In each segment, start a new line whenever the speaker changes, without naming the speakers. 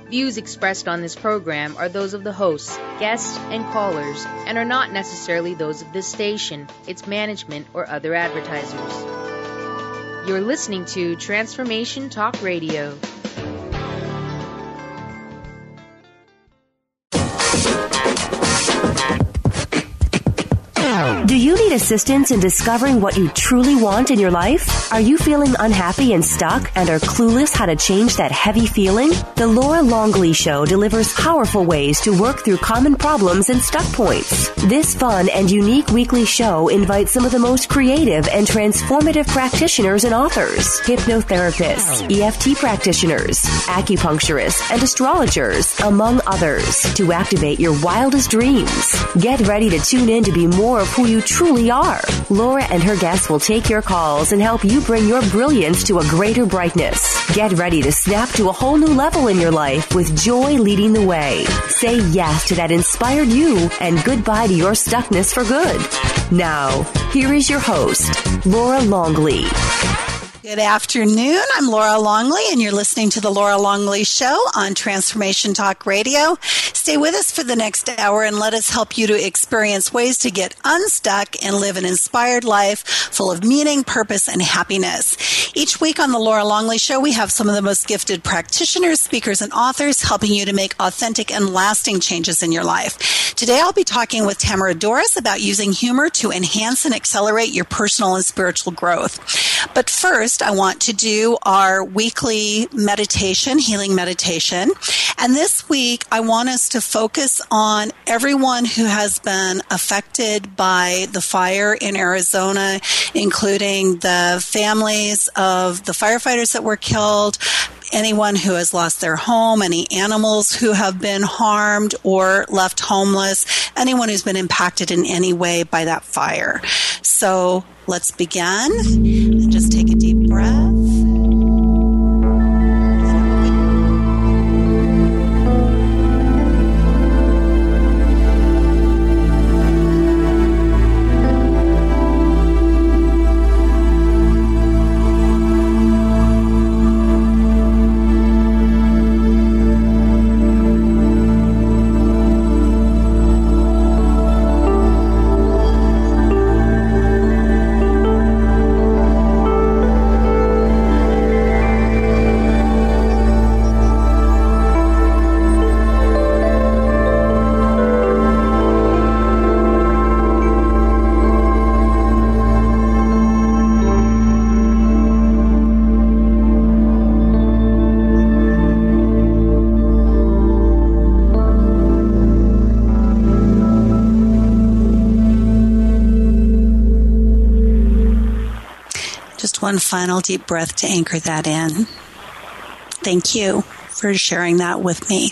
Views expressed on this program are those of the hosts, guests, and callers, and are not necessarily those of this station, its management, or other advertisers. You're listening to Transformation Talk Radio.
Do you need assistance in discovering what you truly want in your life? Are you feeling unhappy and stuck and are clueless how to change that heavy feeling? The Laura Longley Show delivers powerful ways to work through common problems and stuck points. This fun and unique weekly show invites some of the most creative and transformative practitioners and authors, hypnotherapists, EFT practitioners, acupuncturists, and astrologers, among others, to activate your wildest dreams. Get ready to tune in to be more of who you truly are. Laura and her guests will take your calls and help you bring your brilliance to a greater brightness. Get ready to snap to a whole new level in your life with joy leading the way. Say yes to that inspired you and goodbye to your stuckness for good. Now, here is your host, Laura Longley.
Good afternoon. I'm Laura Longley, and you're listening to The Laura Longley Show on Transformation Talk Radio. Stay with us for the next hour and let us help you to experience ways to get unstuck and live an inspired life full of meaning, purpose, and happiness. Each week on The Laura Longley Show, we have some of the most gifted practitioners, speakers, and authors helping you to make authentic and lasting changes in your life. Today, I'll be talking with Tamara Dorris about using humor to enhance and accelerate your personal and spiritual growth. But first, I want to do our weekly meditation, healing meditation. And this week, I want us to focus on everyone who has been affected by the fire in Arizona, including the families of the firefighters that were killed, anyone who has lost their home, any animals who have been harmed or left homeless, anyone who's been impacted in any way by that fire. So let's begin and just take a deep breath. One final deep breath to anchor that in. Thank you for sharing that with me.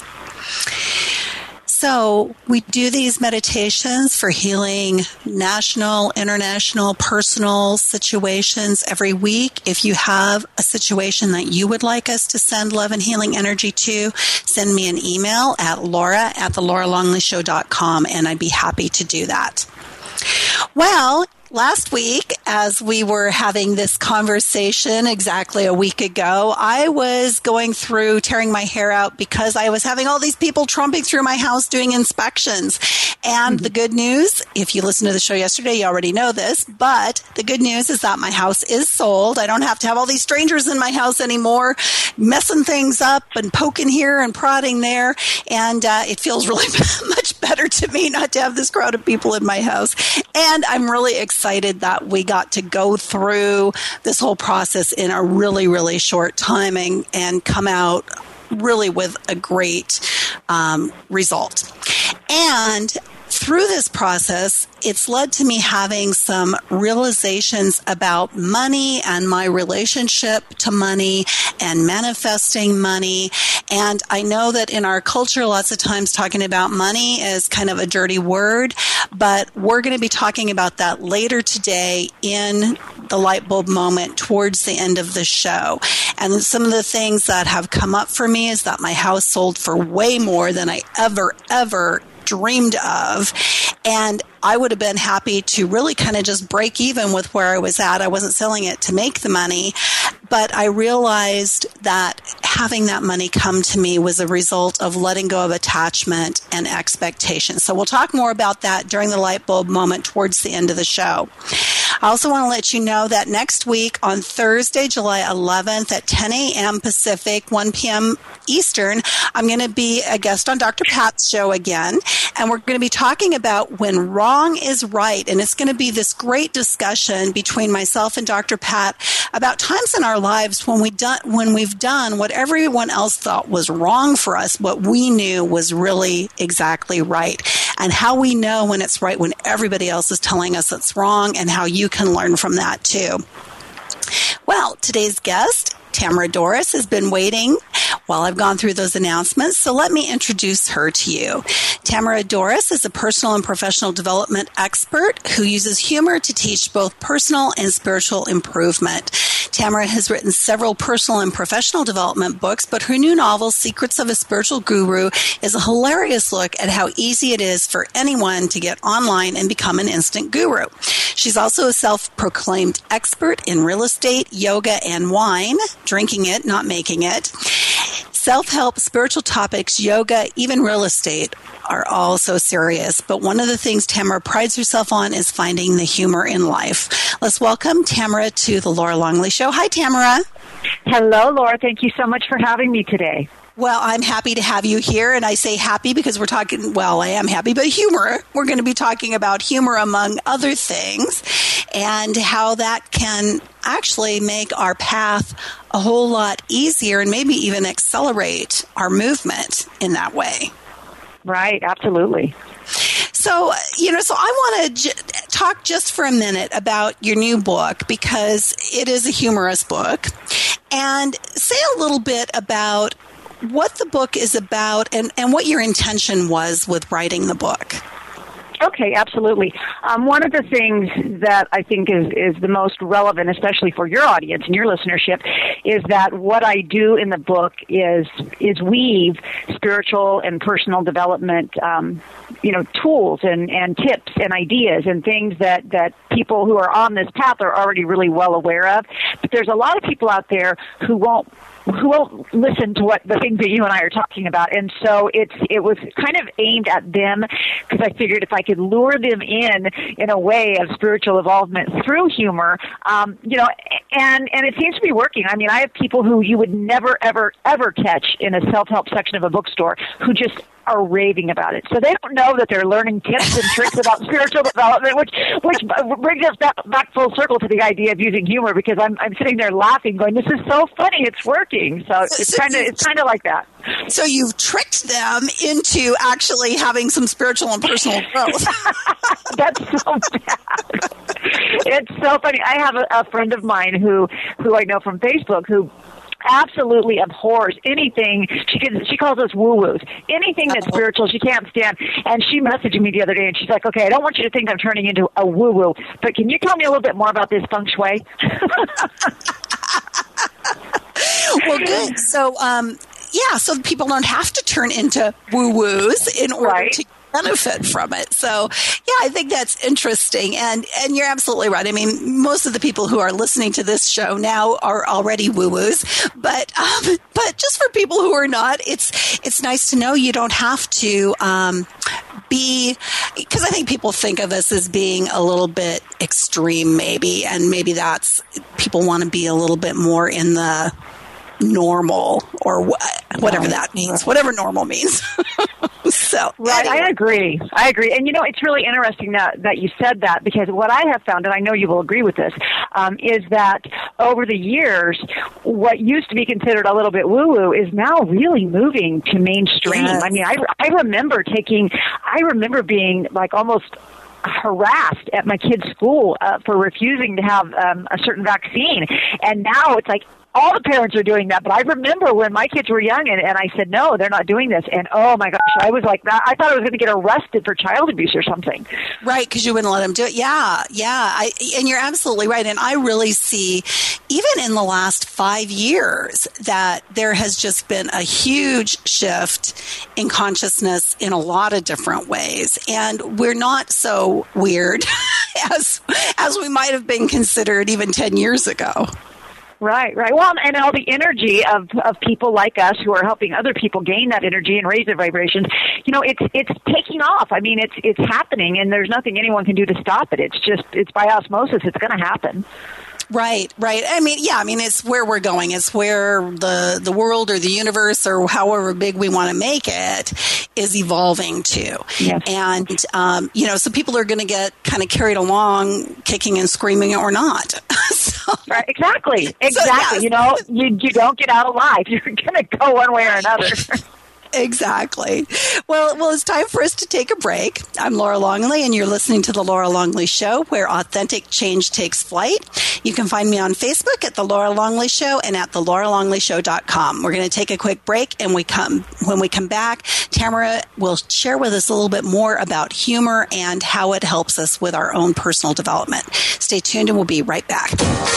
So we do these meditations for healing national, international, personal situations every week. If you have a situation that you would like us to send love and healing energy to, send me an email at laura@thelaulalongleyshow.com, and I'd be happy to do that. Well, last week, as we were having this conversation exactly a week ago, I was going through tearing my hair out because I was having all these people tromping through my house doing inspections. And the good news, if you listened to the show yesterday, you already know this, but the good news is that my house is sold. I don't have to have all these strangers in my house anymore, messing things up and poking here and prodding there. And it feels really much better to me not to have this crowd of people in my house. And I'm really excited that we got to go through this whole process in a really, really short time and come out really with a great result. And through this process, it's led to me having some realizations about money and my relationship to money and manifesting money. And I know that in our culture, lots of times talking about money is kind of a dirty word, but we're going to be talking about that later today in the light bulb moment towards the end of the show. And some of the things that have come up for me is that my house sold for way more than I ever dreamed of. And I would have been happy to really kind of just break even with where I was at. I wasn't selling it to make the money, But I realized that having that money come to me was a result of letting go of attachment and expectation. So we'll talk more about that during the light bulb moment towards the end of the show. I also want to let you know that next week on Thursday, July 11th at 10 a.m. Pacific, 1 p.m. Eastern, I'm going to be a guest on Dr. Pat's show again, and we're going to be talking about when wrong is right. And it's going to be this great discussion between myself and Dr. Pat about times in our lives when we've done what everyone else thought was wrong for us, what we knew was really exactly right, and how we know when it's right when everybody else is telling us it's wrong, and how you can learn from that too. Well, today's guest, Tamara Dorris, has been waiting while I've gone through those announcements, so let me introduce her to you. Tamara Dorris is a personal and professional development expert who uses humor to teach both personal and spiritual improvement. Tamara has written several personal and professional development books, but her new novel, Secrets of a Spiritual Guru, is a hilarious look at how easy it is for anyone to get online and become an instant guru. She's also a self-proclaimed expert in real estate, yoga, and wine, drinking it, not making it. Self-help, spiritual topics, yoga, even real estate are all so serious. But one of the things Tamara prides herself on is finding the humor in life. Let's welcome Tamara to the Laura Longley Show. Hi, Tamara.
Hello, Laura. Thank you so much for having me today.
Well, I'm happy to have you here, and I say happy because we're talking, well, I am happy, but humor. We're going to be talking about humor among other things and how that can actually make our path a whole lot easier and maybe even accelerate our movement in that way.
Right, absolutely.
So, so I want to talk just for a minute about your new book because it is a humorous book, and say a little bit about what the book is about and what your intention was with writing the book.
Okay, absolutely. One of the things that I think is the most relevant, especially for your audience and your listenership, is that what I do in the book is weave spiritual and personal development, tools and tips and ideas and things that people who are on this path are already really well aware of. But there's a lot of people out there who won't listen to what the things that you and I are talking about. And so it was kind of aimed at them because I figured if I could lure them in a way of spiritual involvement through humor, and it seems to be working. I mean, I have people who you would never, ever, ever catch in a self-help section of a bookstore who just are raving about it. So they don't know that they're learning tips and tricks about spiritual development, which brings us back full circle to the idea of using humor, because I'm sitting there laughing, going, "This is so funny, it's working." So it's kind of like that.
So you've tricked them into actually having some spiritual and personal growth.
That's so bad. It's so funny. I have a friend of mine who I know from Facebook who absolutely abhors anything. She calls us woo-woos. Anything that's spiritual, she can't stand. And she messaged me the other day, and she's like, "Okay, I don't want you to think I'm turning into a woo-woo, but can you tell me a little bit more about this feng shui?"
Well, good. So, so people don't have to turn into woo-woos in order to benefit from it. So, I think that's interesting. And you're absolutely right. I mean, most of the people who are listening to this show now are already woo-woos. But just for people who are not, it's nice to know you don't have to be, because I think people think of us as being a little bit extreme maybe, and maybe that's, people want to be a little bit more in the normal or whatever that means, whatever normal means. So,
right, anyway. I agree. And it's really interesting that you said that, because what I have found, and I know you will agree with this, is that over the years, what used to be considered a little bit woo-woo is now really moving to mainstream. Yes. I mean, I remember being like almost harassed at my kid's school for refusing to have a certain vaccine. And now it's like, all the parents are doing that, but I remember when my kids were young and I said, "No, they're not doing this." And oh my gosh, I was like that. I thought I was going to get arrested for child abuse or something.
Right, because you wouldn't let them do it. Yeah. And you're absolutely right. And I really see, even in the last 5 years, that there has just been a huge shift in consciousness in a lot of different ways. And we're not so weird as we might have been considered even 10 years ago.
Right. Well, and all the energy of people like us who are helping other people gain that energy and raise their vibrations, it's taking off. I mean, it's happening, and there's nothing anyone can do to stop it. It's by osmosis. It's going to happen.
Right. I mean, it's where we're going. It's where the world or the universe or however big we want to make it is evolving to.
Yes.
And, so people are going to get kind of carried along, kicking and screaming or not.
Right. Exactly.
So, yes.
You don't get out alive. You're going to go one way or another.
Exactly. Well, it's time for us to take a break. I'm Laura Longley, and you're listening to The Laura Longley Show, where authentic change takes flight. You can find me on Facebook at The Laura Longley Show and at thelauralongleyshow.com. We're going to take a quick break, and when we come back, Tamara will share with us a little bit more about humor and how it helps us with our own personal development. Stay tuned, and we'll be right back.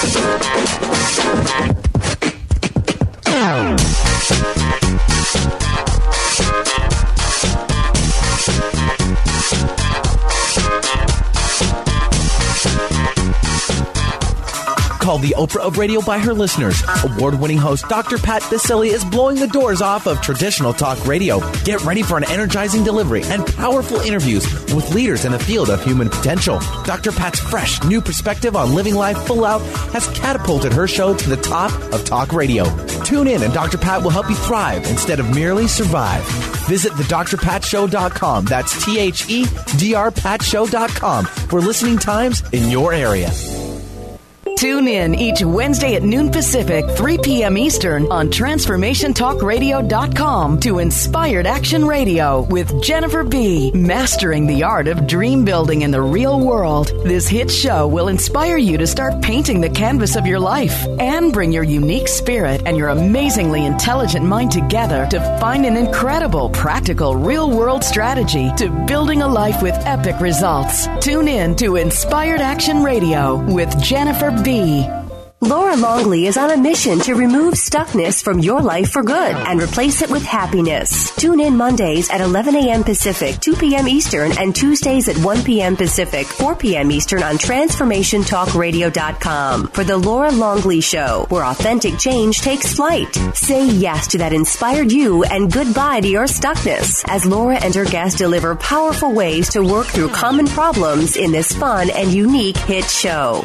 Called the Oprah of radio by her listeners, award-winning host Dr. Pat Baccili is blowing the doors off of traditional talk radio. Get ready for an energizing delivery and powerful interviews with leaders in the field of human potential. Dr. Pat's fresh, new perspective on living life full out has catapulted her show to the top of talk radio. Tune in and Dr. Pat will help you thrive instead of merely survive. Visit thedrpatshow.com. That's THEDRPatshow.com for listening times in your area.
Tune in each Wednesday at noon Pacific, 3 p.m. Eastern on TransformationTalkRadio.com to Inspired Action Radio with Jennifer B. Mastering the art of dream building in the real world. This hit show will inspire you to start painting the canvas of your life and bring your unique spirit and your amazingly intelligent mind together to find an incredible, practical, real-world strategy to building a life with epic results. Tune in to Inspired Action Radio with Jennifer B.
Laura Longley is on a mission to remove stuckness from your life for good and replace it with happiness. Tune in Mondays at 11 a.m. Pacific, 2 p.m. Eastern, and Tuesdays at 1 p.m. Pacific, 4 p.m. Eastern on TransformationTalkRadio.com for The Laura Longley Show, where authentic change takes flight. Say yes to that inspired you and goodbye to your stuckness as Laura and her guests deliver powerful ways to work through common problems in this fun and unique hit show.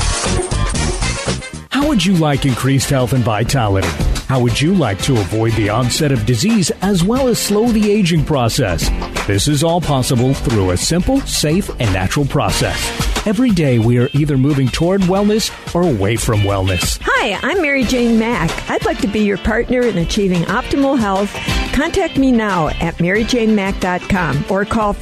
How would you like increased health and vitality? How would you like to avoid the onset of disease as well as slow the aging process? This is all possible through a simple, safe, and natural process. Every day we are either moving toward wellness or away from wellness.
Hi, I'm Mary Jane Mack. I'd like to be your partner in achieving optimal health. Contact me now at maryjanemack.com or call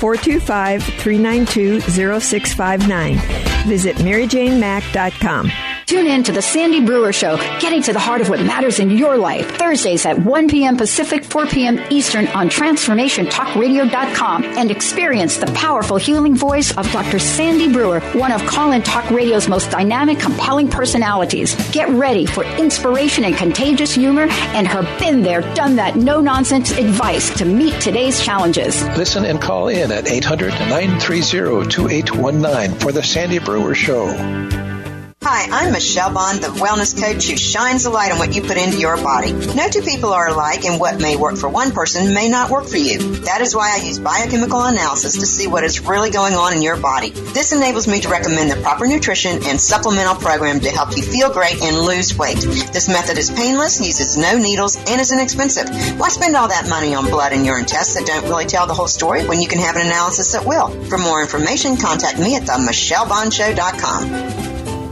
425-392-0659. Visit maryjanemack.com.
Tune in to The Sandy Brewer Show, getting to the heart of what matters in your life. Thursdays at 1 p.m. Pacific, 4 p.m. Eastern on TransformationTalkRadio.com and experience the powerful healing voice of Dr. Sandy Brewer, one of Call-In Talk Radio's most dynamic, compelling personalities. Get ready for inspiration and contagious humor and her been there, done that, no-nonsense advice to meet today's challenges.
Listen and call in at 800-930-2819 for The Sandy Brewer Show.
Hi, I'm Michelle Bond, the wellness coach who shines a light on what you put into your body. No two people are alike, and what may work for one person may not work for you. That is why I use biochemical analysis to see what is really going on in your body. This enables me to recommend the proper nutrition and supplemental program to help you feel great and lose weight. This method is painless, uses no needles, and is inexpensive. Why spend all that money on blood and urine tests that don't really tell the whole story when you can have an analysis that will? For more information, contact me at themichellebondshow.com.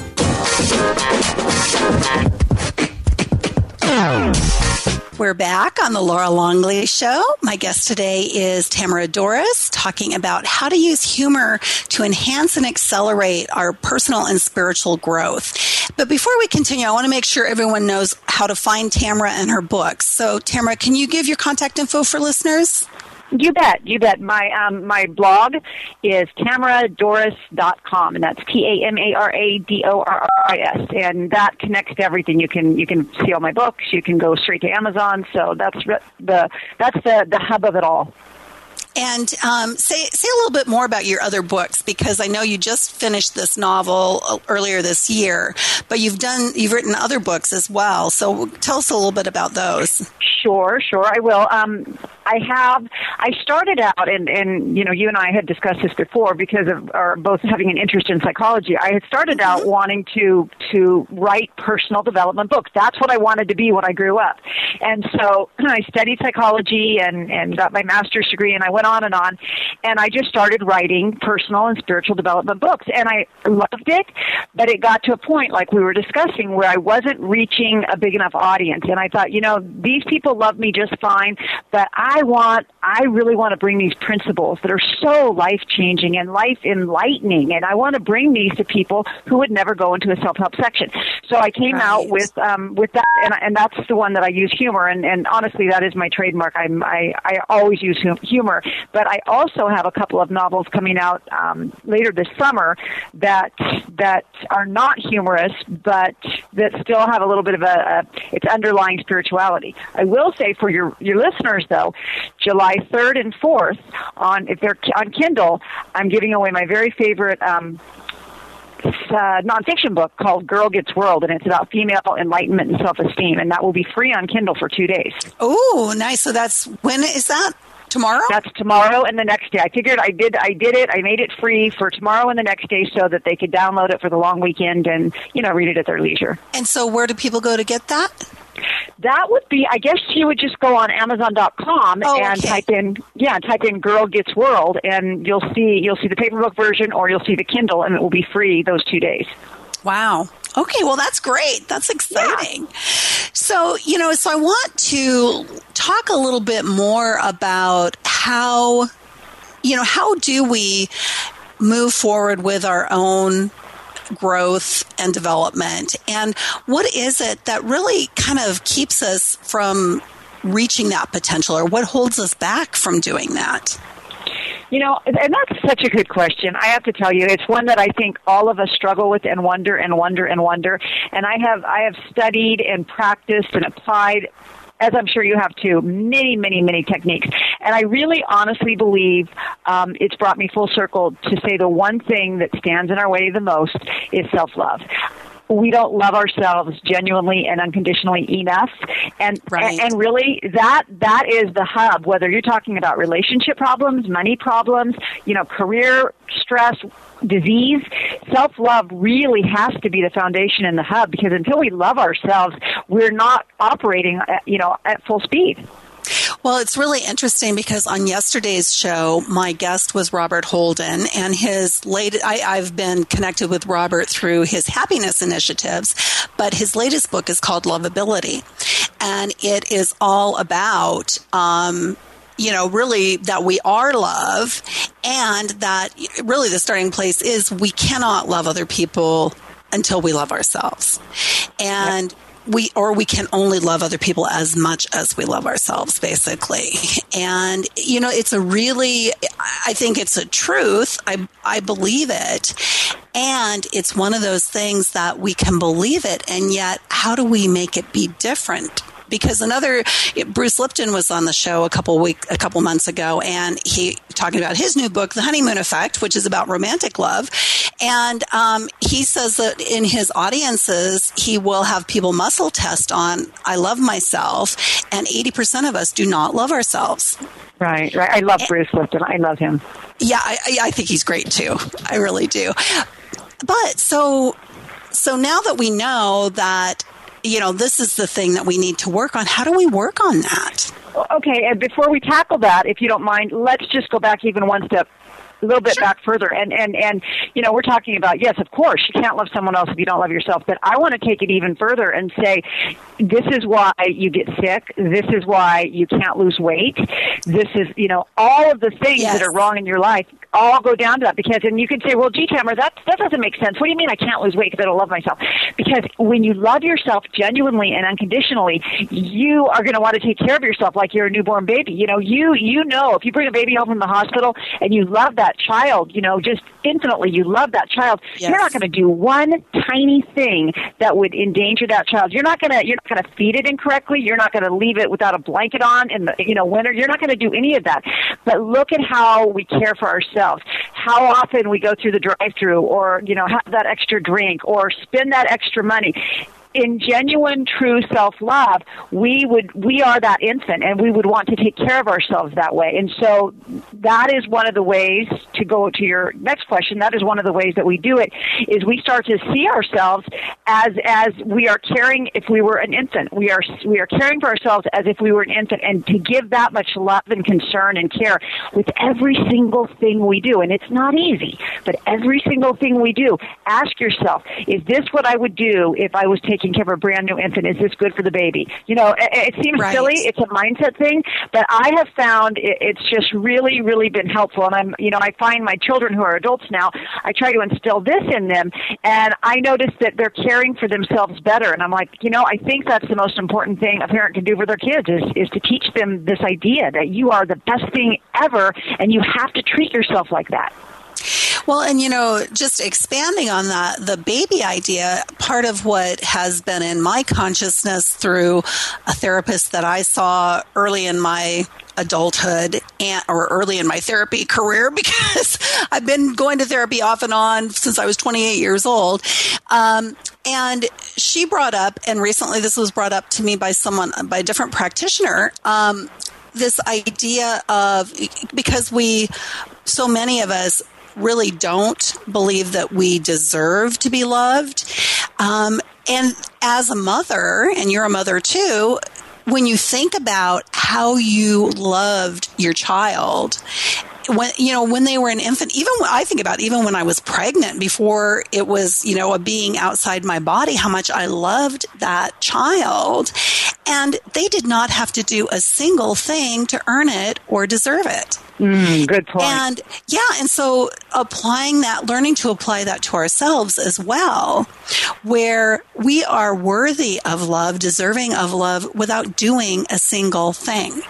We're back on the Laura Longley Show. My guest today is Tamara Dorris, talking about how to use humor to enhance and accelerate our personal and spiritual growth. But before we continue, I want to make sure everyone knows how to find Tamara and her books. So, Tamara, can you give your contact info for listeners?
You bet. My blog is tamaradorris.com, and that's TAMARADORRIS, and that connects to everything. You can see all my books. You can go straight to Amazon. So that's the hub of it all.
And say a little bit more about your other books, because I know you just finished this novel earlier this year, but you've written other books as well. So tell us a little bit about those.
Sure, I will. I started out, and you and I had discussed this before because of our both having an interest in psychology. I had started out wanting to write personal development books. That's what I wanted to be when I grew up. And so I studied psychology and got my master's degree, and I went on, and I just started writing personal and spiritual development books. And I loved it, but it got to a point, like we were discussing, where I wasn't reaching a big enough audience. And I thought, these people love me just fine, but I really want to bring these principles that are so life-changing and life-enlightening, and I want to bring these to people who would never go into a self-help section. So I came out with that, and that's the one that I use humor, and honestly, that is my trademark. I always use humor, but I also have a couple of novels coming out later this summer that are not humorous, but that still have a little bit of its underlying spirituality. I will say for your listeners, though, July 3rd and 4th, if they're on Kindle, I'm giving away my very favorite nonfiction book called Girl Gets World, and it's about female enlightenment and self-esteem, and that will be free on Kindle for 2 days.
Oh, nice. So when is that? Tomorrow?
That's tomorrow and the next day. I figured I did it. I made it free for tomorrow and the next day so that they could download it for the long weekend and, read it at their leisure.
And so where do people go to get that?
That would be, I guess you would just go on Amazon.com and type in Girl Gets World, and you'll see the paperback version, or you'll see the Kindle, and it will be free those 2 days.
Wow. Okay, well, that's great. That's exciting. Yeah. So, so I want to talk a little bit more about how do we move forward with our own growth and development, and what is it that really kind of keeps us from reaching that potential, or what holds us back from doing that?
And that's such a good question. I have to tell you, it's one that I think all of us struggle with and wonder and wonder and wonder. And I have studied and practiced and applied, as I'm sure you have too, many, many, many techniques. And I really honestly believe it's brought me full circle to say the one thing that stands in our way the most is self-love. We don't love ourselves genuinely and unconditionally enough. And really that is the hub, whether you're talking about relationship problems, money problems, career stress, disease. Self-love really has to be the foundation and the hub, because until we love ourselves, we're not operating at full speed.
Well, it's really interesting because on yesterday's show, my guest was Robert Holden, and I've been connected with Robert through his happiness initiatives, but his latest book is called Lovability, and it is all about really that we are love, and that really the starting place is we cannot love other people until we love ourselves. And we can only love other people as much as we love ourselves, basically. And, I think it's a truth. I believe it. And it's one of those things that we can believe it, and yet how do we make it be different? Because Bruce Lipton was on the show a couple months ago, and he talking about his new book, The Honeymoon Effect, which is about romantic love. And he says that in his audiences, he will have people muscle test on, I love myself, and 80% of us do not love ourselves.
Right. I love Bruce Lipton. I love him.
Yeah, I think he's great too. I really do. But so now that we know that, this is the thing that we need to work on, how do we work on that?
Okay, and before we tackle that, if you don't mind, let's just go back even one step, a little bit back further. And we're talking about, yes, of course, you can't love someone else if you don't love yourself. But I want to take it even further and say, this is why you get sick. This is why you can't lose weight. This is, all of the things that are wrong in your life all go down to that. Because, and you could say, well, gee, Tamara, that doesn't make sense. What do you mean I can't lose weight because I don't love myself? Because when you love yourself genuinely and unconditionally, you are going to want to take care of yourself like you're a newborn baby. If you bring a baby home from the hospital and you love that that child, just infinitely. You love that child.
Yes.
You're not going to do one tiny thing that would endanger that child. You're not going to feed it incorrectly. You're not going to leave it without a blanket on in the winter. You're not going to do any of that. But look at how we care for ourselves. How often we go through the drive-thru, or have that extra drink, or spend that extra money. In genuine, true self-love, we are that infant, and we would want to take care of ourselves that way. And so that is one of the ways, to go to your next question, that is one of the ways that we do it, is we start to see ourselves as we are caring if we were an infant. We are caring for ourselves as if we were an infant, and to give that much love and concern and care with every single thing we do. And it's not easy, but every single thing we do, ask yourself, is this what I would do if I was taking care of a brand new infant? Is this good for the baby? It seems silly. It's a mindset thing, but I have found it's just really, really been helpful. And I find my children who are adults now, I try to instill this in them, and I notice that they're caring for themselves better. And I'm like, I think that's the most important thing a parent can do for their kids is to teach them this idea that you are the best thing ever, and you have to treat yourself like that.
Well, and just expanding on that, the baby idea, part of what has been in my consciousness through a therapist that I saw early in my adulthood or early in my therapy career, because I've been going to therapy off and on since I was 28 years old. And she brought up, and recently this was brought up to me by a different practitioner, this idea of, because so many of us really don't believe that we deserve to be loved. And as a mother, and you're a mother too, when you think about how you loved your child, when they were an infant, even when I was pregnant, before it was, a being outside my body, how much I loved that child. And they did not have to do a single thing to earn it or deserve it.
Good point.
And so learning to apply that to ourselves as well, where we are worthy of love, deserving of love, without doing a single thing.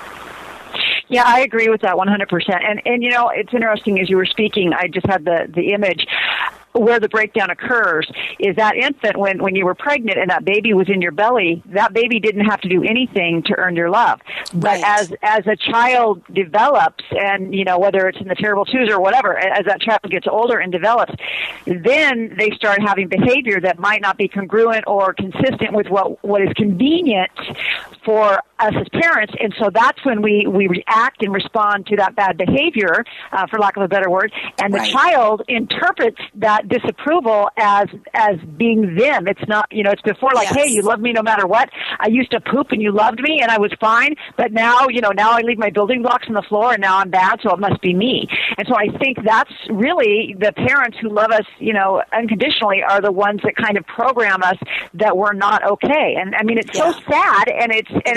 Yeah, I agree with that 100%. And it's interesting, as you were speaking, I just had the image where the breakdown occurs is that infant, when you were pregnant and that baby was in your belly, that baby didn't have to do anything to earn your love. But as a child develops, and whether it's in the terrible twos or whatever, as that child gets older and develops, then they start having behavior that might not be congruent or consistent with what is convenient for us as parents. And so that's when we react and respond to that bad behavior, for lack of a better word, and the child interprets that disapproval as being them. It's not, it's before hey, you love me no matter what. I used to poop and you loved me and I was fine, but now, now I leave my building blocks on the floor and now I'm bad, so it must be me. And so I think that's really the parents who love us, unconditionally, are the ones that kind of program us that we're not okay. And I mean, it's so sad, and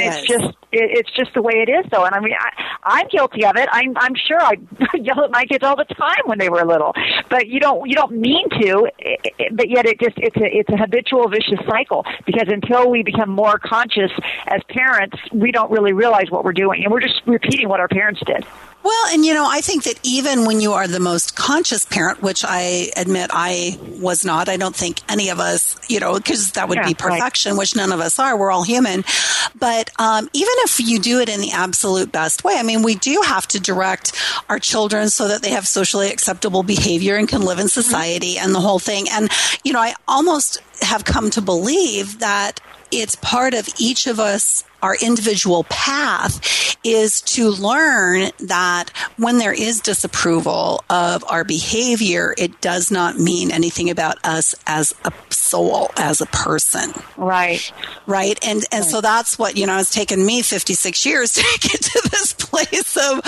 it's just the way it is, though. And I mean, I'm guilty of it. I'm sure I yell at my kids all the time when they were little, but you don't mean to, but yet it's a habitual vicious cycle, because until we become more conscious as parents, we don't really realize what we're doing, and we're just repeating what our parents did.
Well, and I think that even when you are the most conscious parent, which I admit I was not, I don't think any of us, because that would be perfection, which none of us are. We're all human. But even if you do it in the absolute best way, I mean, we do have to direct our children so that they have socially acceptable behavior and can live in society and the whole thing. And, I almost have come to believe that it's part of each of us, our individual path, is to learn that when there is disapproval of our behavior, it does not mean anything about us as a soul, as a person.
Right.
And so that's what, it's taken me 56 years to get to this place of,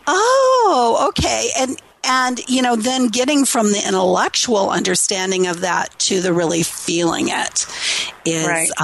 okay. And, then getting from the intellectual understanding of that to the really feeling it is,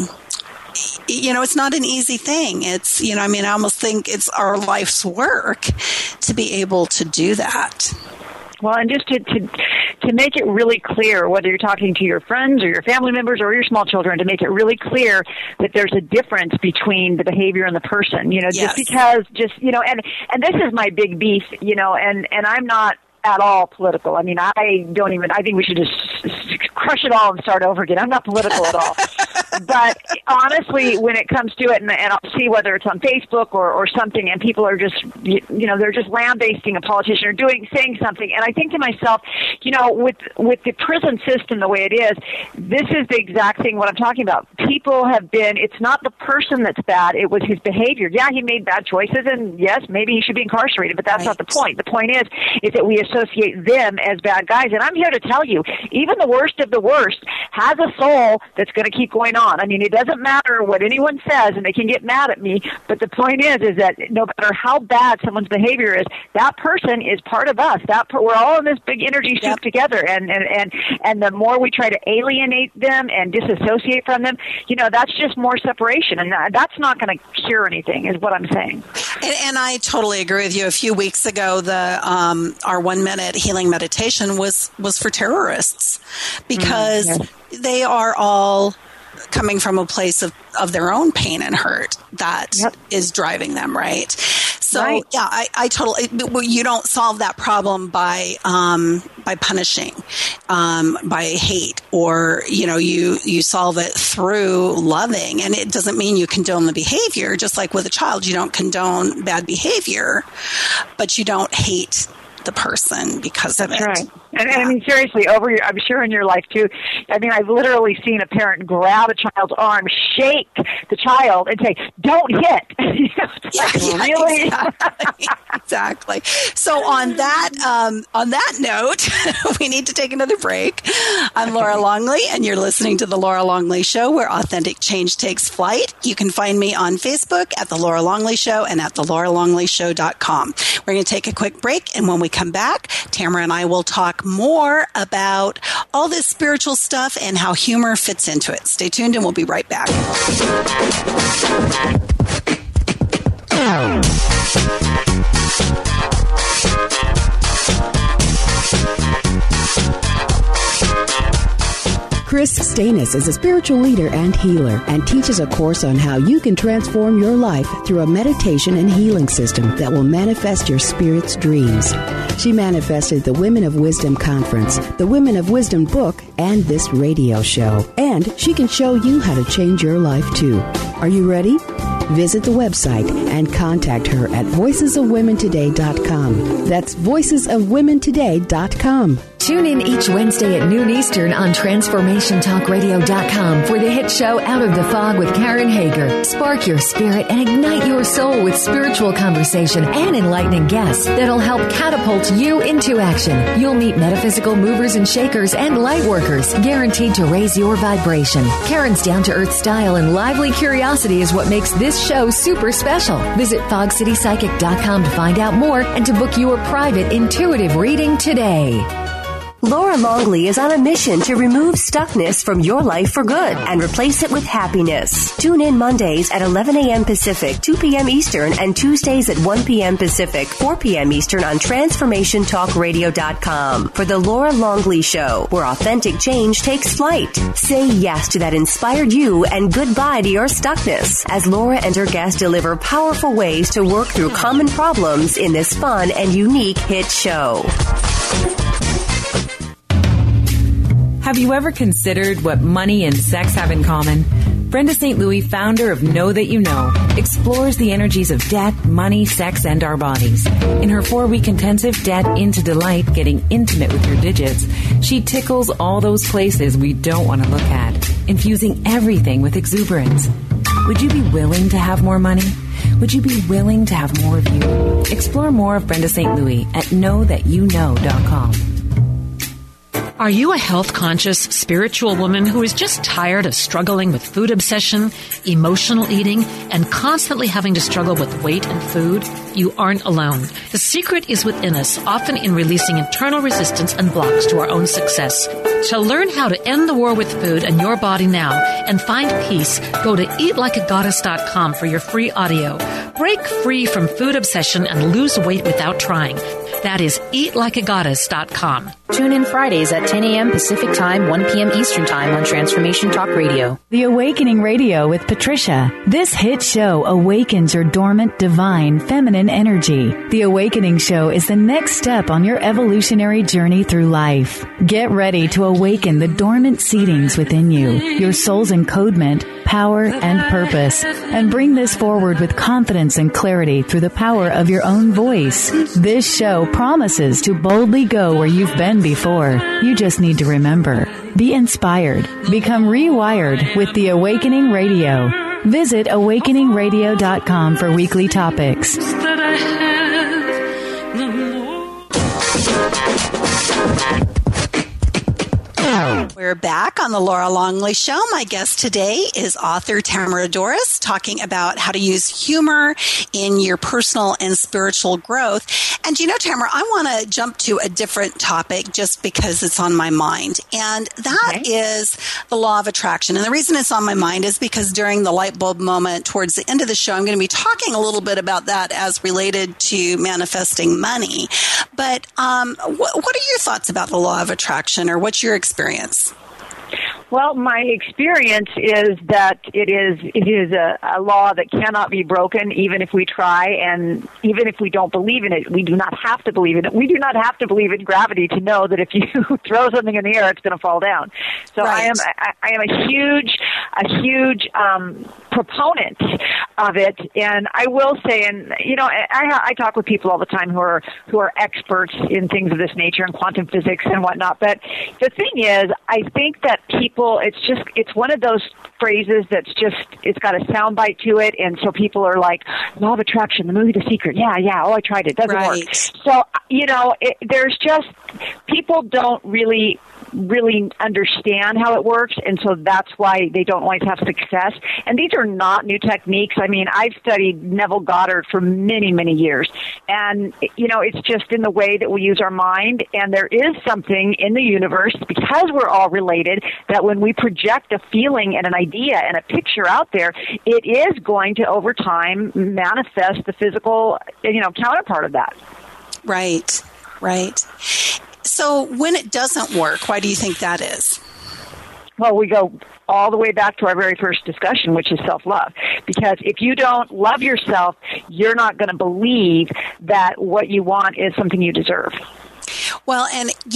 it's not an easy thing. It's, I almost think it's our life's work to be able to do that.
Well, and just to make it really clear, whether you're talking to your friends or your family members or your small children, to make it really clear that there's a difference between the behavior and the person. Just because, and this is my big beef, and I'm not at all political. I mean, I think we should just crush it all and start over again. I'm not political at all. But honestly, when it comes to it, and I'll see whether it's on Facebook or something, and people are just, they're just lambasting a politician or saying something. And I think to myself, with the prison system the way it is, this is the exact thing what I'm talking about. People have been, it's not the person that's bad, it was his behavior. Yeah, he made bad choices, and yes, maybe he should be incarcerated, but that's not the point. The point is that we associate them as bad guys. And I'm here to tell you, even the worst of the worst has a soul that's going to keep going on. I mean, it doesn't matter what anyone says, and they can get mad at me, but the point is that no matter how bad someone's behavior is, that person is part of us. We're all in this big energy soup together, and the more we try to alienate them and disassociate from them, that's just more separation, and that's not going to cure anything, is what I'm saying.
And I totally agree with you. A few weeks ago, our 1 minute healing meditation was for terrorists, because they are all coming from a place of their own pain and hurt that is driving them, right? So, yeah, I totally, you don't solve that problem by punishing, by hate, or, you solve it through loving. And it doesn't mean you condone the behavior. Just like with a child, you don't condone bad behavior, but you don't hate the person because of it.
That's right. And I mean, seriously, I'm sure in your life too, I mean, I've literally seen a parent grab a child's arm, shake the child, and say, "Don't hit." Really?
Exactly. So on that note, we need to take another break. I'm Laura Longley, and you're listening to The Laura Longley Show, where authentic change takes flight. You can find me on Facebook at The Laura Longley Show and at thelauralongley.com. We're going to take a quick break, and when we come back, Tamara and I will talk more about all this spiritual stuff and how humor fits into it. Stay tuned, and we'll be right back.
Chris Stanis is a spiritual leader and healer and teaches a course on how you can transform your life through a meditation and healing system that will manifest your spirit's dreams. She manifested the Women of Wisdom Conference, the Women of Wisdom book, and this radio show. And she can show you how to change your life too. Are you ready? Visit the website and contact her at voicesofwomentoday.com. That's voicesofwomentoday.com.
Tune in each Wednesday at noon Eastern on TransformationTalkRadio.com for the hit show Out of the Fog with Karen Hager. Spark your spirit and ignite your soul with spiritual conversation and enlightening guests that'll help catapult you into action. You'll meet metaphysical movers and shakers and light workers, guaranteed to raise your vibration. Karen's down-to-earth style and lively curiosity is what makes this show super special. Visit FogCityPsychic.com to find out more and to book your private intuitive reading today.
Laura Longley is on a mission to remove stuckness from your life for good and replace it with happiness. Tune in Mondays at 11 a.m. Pacific, 2 p.m. Eastern, and Tuesdays at 1 p.m. Pacific, 4 p.m. Eastern on TransformationTalkRadio.com for The Laura Longley Show, where authentic change takes flight. Say yes to that inspired you and goodbye to your stuckness as Laura and her guests deliver powerful ways to work through common problems in this fun and unique hit show.
Have you ever considered what money and sex have in common? Brenda St. Louis, founder of Know That You Know, explores the energies of debt, money, sex, and our bodies. In her 4-week intensive Debt into Delight, Getting Intimate with Your Digits, she tickles all those places we don't want to look at, infusing everything with exuberance. Would you be willing to have more money? Would you be willing to have more of you? Explore more of Brenda St. Louis at knowthatyouKnow.com.
Are you a health-conscious, spiritual woman who is just tired of struggling with food obsession, emotional eating, and constantly having to struggle with weight and food? You aren't alone. The secret is within us, often in releasing internal resistance and blocks to our own success. To learn how to end the war with food and your body now and find peace, go to eatlikeagoddess.com for your free audio. Break free from food obsession and lose weight without trying. That is eatlikeagoddess.com.
Tune in Fridays at 10 a.m. Pacific Time, 1 p.m. Eastern Time on Transformation Talk Radio.
The Awakening Radio with Patricia. This hit show awakens your dormant, divine, feminine energy. The Awakening Show is the next step on your evolutionary journey through life. Get ready to awaken the dormant seedings within you, your soul's encodement, power, and purpose, and bring this forward with confidence and clarity through the power of your own voice. This show promises to boldly go where you've been before. You just need to remember. Be inspired. Become rewired with the Awakening Radio. Visit awakeningradio.com for weekly topics.
We're back on the Laura Longley Show. My guest today is author Tamara Dorris, talking about how to use humor in your personal and spiritual growth. And you know, Tamara, I want to jump to a different topic just because it's on my mind. And that is the law of attraction. And the reason it's on my mind is because during the light bulb moment towards the end of the show, I'm going to be talking a little bit about that as related to manifesting money. But what are your thoughts about the law of attraction, or what's your experience?
Well, my experience is that it is a law that cannot be broken, even if we try, and even if we don't believe in it. We do not have to believe in it. We do not have to believe in gravity to know that if you throw something in the air, it's going to fall down. So right. I am a huge proponent of it, and I will say, and you know, I talk with people all the time who are experts in things of this nature and quantum physics and whatnot. But the thing is, I think that people, it's one of those phrases it's got a soundbite to it, and so people are like, law of attraction, the movie The Secret, yeah, I tried it, doesn't work. So, you know, there's just, people don't really understand how it works, and so that's why they don't always have success. And these are not new techniques. I mean, I've studied Neville Goddard for many, many years, and you know, it's just in the way that we use our mind. And there is something in the universe, because we're all related, that when we project a feeling and an idea and a picture out there, it is going to over time manifest the physical, you know, counterpart of that.
Right. So when it doesn't work, why do you think that is?
Well, we go all the way back to our very first discussion, which is self-love. Because if you don't love yourself, you're not going to believe that what you want is something you deserve.
Well,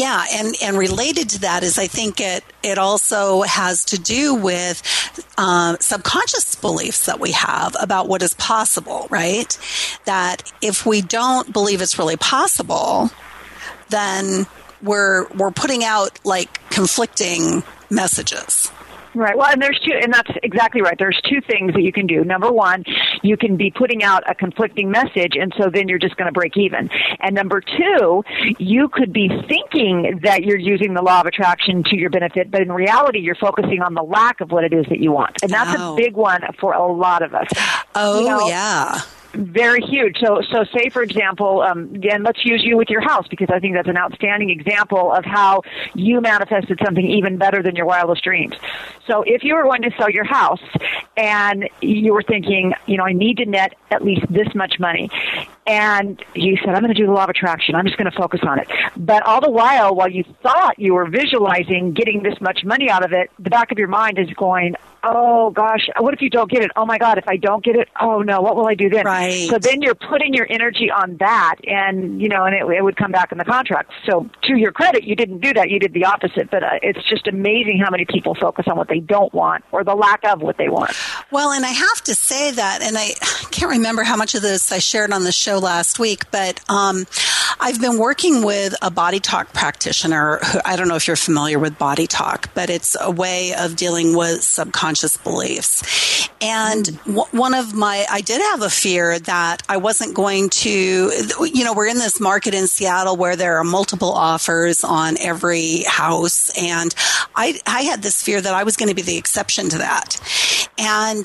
and related to that is, I think it also has to do with subconscious beliefs that we have about what is possible, right? That if we don't believe it's really possible, then we're putting out like conflicting messages.
Right. Well, and that's exactly right. There's two things that you can do. Number one, you can be putting out a conflicting message, and so then you're just going to break even. And number two, you could be thinking that you're using the law of attraction to your benefit, but in reality, you're focusing on the lack of what it is that you want. And that's a big one for a lot of us.
Oh,
you know,
yeah.
Very huge. So say, for example, again, let's use you with your house, because I think that's an outstanding example of how you manifested something even better than your wildest dreams. So if you were going to sell your house and you were thinking, you know, I need to net at least this much money, and you said, I'm going to do the law of attraction, I'm just going to focus on it. But all the while you thought you were visualizing getting this much money out of it, the back of your mind is going, oh gosh, what if you don't get it? Oh my God, if I don't get it, oh no, what will I do then?
Right.
So then you're putting your energy on that, and you know, and it would come back in the contract. So to your credit, you didn't do that. You did the opposite. But it's just amazing how many people focus on what they don't want, or the lack of what they want.
Well, and I have to say that, and I can't remember how much of this I shared on the show last week, but I've been working with a Body Talk practitioner who, I don't know if you're familiar with Body Talk, but it's a way of dealing with subconscious beliefs. And I did have a fear that I wasn't going to, you know, we're in this market in Seattle where there are multiple offers on every house. And I had this fear that I was going to be the exception to that. And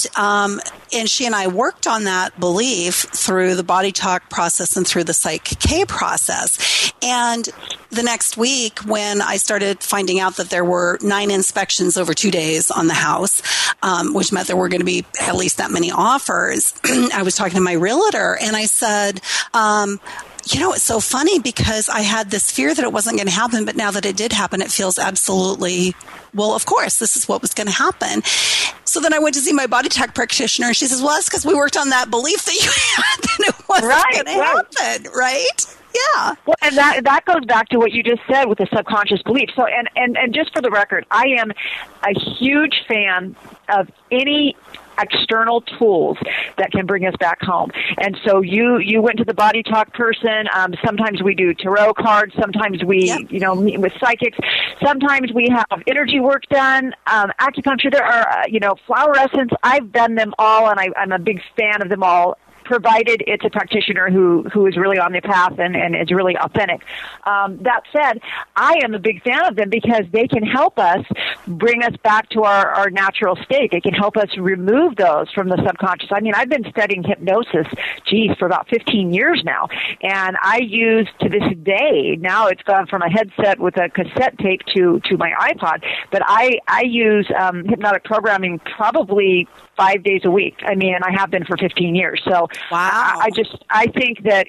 she and I worked on that belief through the Body Talk process and through the Psych K process. And the next week, when I started finding out that there were 9 inspections over 2 days on the house, which meant there were going to be at least that many offers, I was talking to my realtor, and I said, it's so funny because I had this fear that it wasn't going to happen, but now that it did happen, it feels absolutely, well, of course, this is what was going to happen. So then I went to see my body talk practitioner, and she says, well, that's because we worked on that belief that you had that it wasn't going to happen, right? Yeah.
Well, and that goes back to what you just said with the subconscious belief. So, and just for the record, I am a huge fan of any external tools that can bring us back home. And so you went to the body talk person. Sometimes we do tarot cards. Sometimes we, meet with psychics. Sometimes we have energy work done, acupuncture. There are, flower essence. I've done them all, and I'm a big fan of them all, provided it's a practitioner who is really on the path and is really authentic. That said, I am a big fan of them because they can help us bring us back to our natural state. They can help us remove those from the subconscious. I mean, I've been studying hypnosis, for about 15 years now. And I use, to this day, now it's gone from a headset with a cassette tape to my iPod, but I use hypnotic programming probably 5 days a week. I mean, and I have been for 15 years. So
wow.
I think that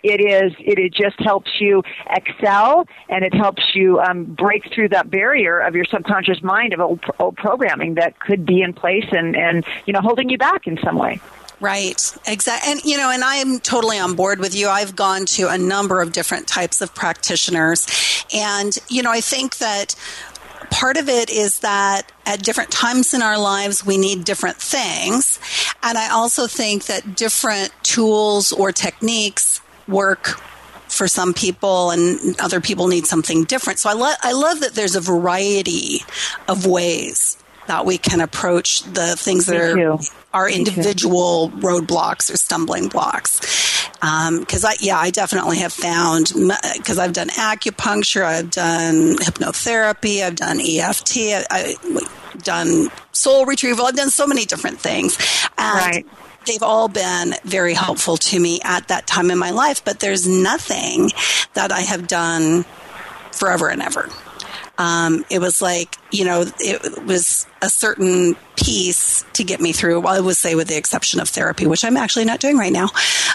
it just helps you excel, and it helps you break through that barrier of your subconscious mind of old programming that could be in place and holding you back in some way.
Right. Exactly. And, and I'm totally on board with you. I've gone to a number of different types of practitioners. And, I think that part of it is that at different times in our lives, we need different things. And I also think that different tools or techniques work for some people, and other people need something different. So I love that there's a variety of ways that we can approach the things that are individual roadblocks or stumbling blocks. Because I definitely have found, because I've done acupuncture, I've done hypnotherapy, I've done EFT, I've done soul retrieval, I've done so many different things. And they've all been very helpful to me at that time in my life, but there's nothing that I have done forever and ever. It was like, it was a certain piece to get me through. Well, I would say with the exception of therapy, which I'm actually not doing right now,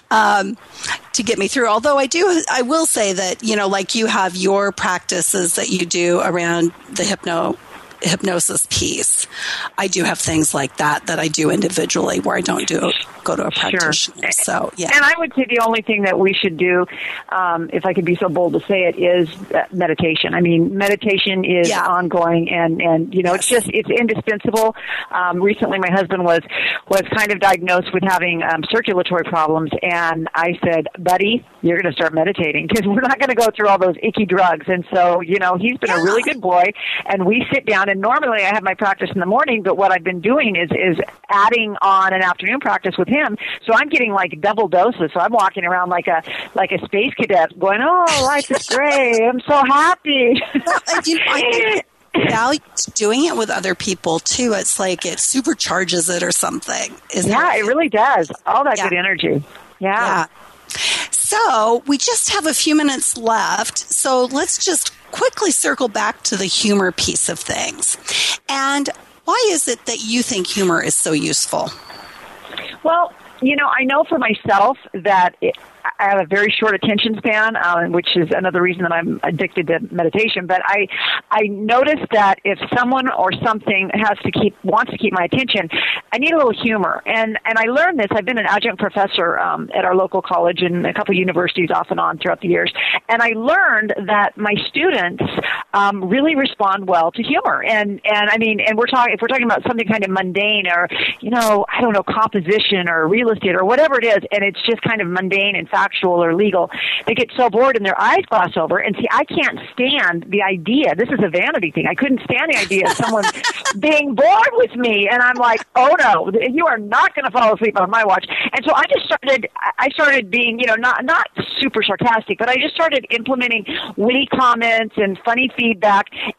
to get me through. Although I will say that, like you have your practices that you do around the hypnosis piece. I do have things like that I do individually where I don't go to a practitioner.
Sure.
So, yeah.
And I would say the only thing that we should do, if I could be so bold to say it, is meditation. I mean, meditation is ongoing and it's indispensable. Recently my husband was kind of diagnosed with having circulatory problems, and I said, buddy, you're going to start meditating because we're not going to go through all those icky drugs. And so, he's been a really good boy, and we sit down, and normally I have my practice in the morning, but what I've been doing is adding on an afternoon practice with him. So I'm getting like double doses. So I'm walking around like a space cadet going, oh, life is great. I'm so happy.
I value doing it with other people too. It's like it supercharges it or something.
It really does. All that good energy. Yeah.
So we just have a few minutes left. So let's just quickly circle back to the humor piece of things. And why is it that you think humor is so useful?
Well, I know for myself that I have a very short attention span, which is another reason that I'm addicted to meditation. But I noticed that if someone or something wants to keep my attention, I need a little humor. And I learned this. I've been an adjunct professor at our local college and a couple of universities off and on throughout the years. And I learned that my students really respond well to humor. And if we're talking about something kind of mundane or, I don't know, composition or real estate or whatever it is, and it's just kind of mundane and factual or legal, they get so bored and their eyes gloss over. And see, I can't stand the idea. This is a vanity thing. I couldn't stand the idea of someone being bored with me. And I'm like, oh no, you are not going to fall asleep on my watch. And so I started being, not super sarcastic, but I just started implementing witty comments and funny feedback.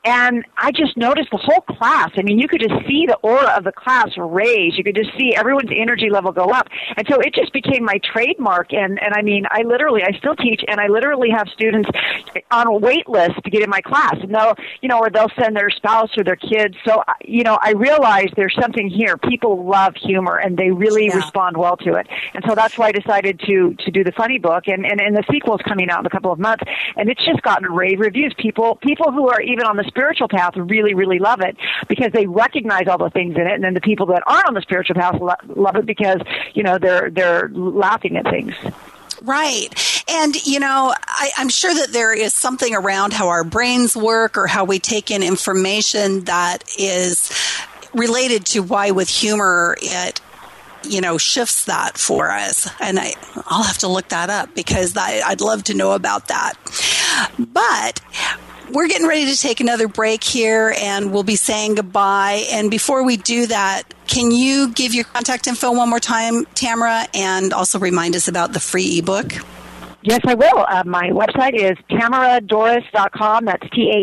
And I just noticed the whole class. I mean, you could just see the aura of the class raise. You could just see everyone's energy level go up. And so it just became my trademark. And I mean, I still teach, and I literally have students on a wait list to get in my class. And or they'll send their spouse or their kids. So, I realized there's something here. People love humor, and they really respond well to it. And so that's why I decided to do the funny book. And the sequel's coming out in a couple of months. And it's just gotten rave reviews. People who are even on the spiritual path really, really love it because they recognize all the things in it. And then the people that aren't on the spiritual path love it because, they're laughing at things.
Right. And, I'm sure that there is something around how our brains work or how we take in information that is related to why with humor it shifts that for us. And I'll have to look that up because I'd love to know about that. But we're getting ready to take another break here, and we'll be saying goodbye. And before we do that, can you give your contact info one more time, Tamara, and also remind us about the free ebook?
Yes, I will. My website is tamaradorris.com. That's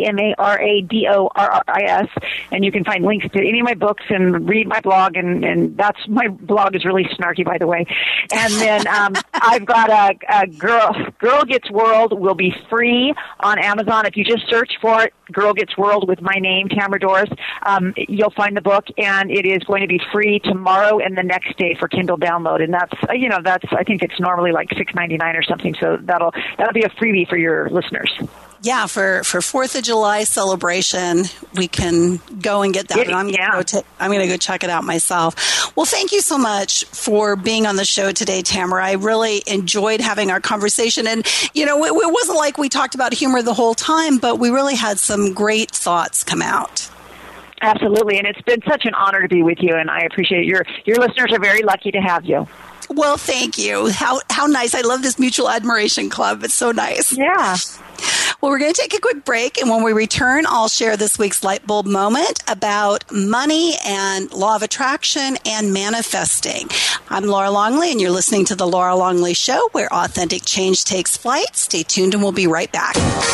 TAMARADORRIS. And you can find links to any of my books and read my blog. And that's, my blog is really snarky, by the way. And then I've got a Girl Gets World will be free on Amazon. If you just search for it, Girl Gets World with my name, Tamara Dorris, you'll find the book. And it is going to be free tomorrow and the next day for Kindle download. And that's I think it's normally like $6.99 or something. So that'll be a freebie for your listeners.
Yeah, for 4th of July celebration, we can go and get that. And I'm going to go check it out myself. Well, thank you so much for being on the show today, Tamara. I really enjoyed having our conversation. And, it wasn't like we talked about humor the whole time, but we really had some great thoughts come out.
Absolutely. And it's been such an honor to be with you, and I appreciate it. Your listeners are very lucky to have you.
Well, thank you. How nice. I love this mutual admiration club. It's so nice.
Yeah.
Well, we're going to take a quick break, and when we return, I'll share this week's light bulb moment about money and law of attraction and manifesting. I'm Laura Longley, and you're listening to The Laura Longley Show, where authentic change takes flight. Stay tuned, and we'll be right back.